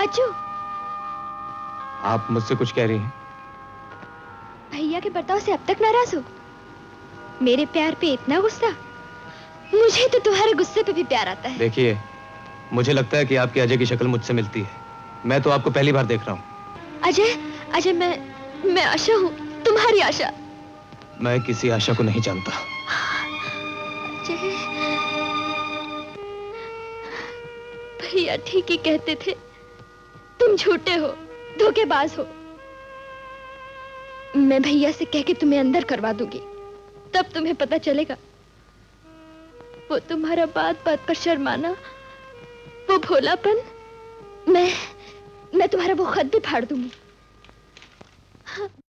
अज्जू, आप मुझसे कुछ कह रही हैं? भैया के बर्ताव से अब तक नाराज हो? मेरे प्यार पे इतना गुस्सा? मुझे तो तुम्हारे गुस्से पे भी प्यार आता है। देखिए, मुझे लगता है कि आपकी अजय की शक्ल मुझसे मिलती है। मैं तो आपको पहली बार देख रहा हूँ। अजय, अजय मैं आशा हूँ, तुम्हारी आशा। मैं किसी आशा को नहीं जानता। अजय, भैया ठीक ही कहते थे, तुम झूठे हो, धोखेबाज हो। मैं भैया से कह के तुम्हें अंदर करवा दूंगी, तब तुम्हें पता चलेगा। वो तुम्हारा बात बात पर शर्माना, वो भोलापन, मैं तुम्हारा वो खत भी फाड़ दूंगी। हाँ।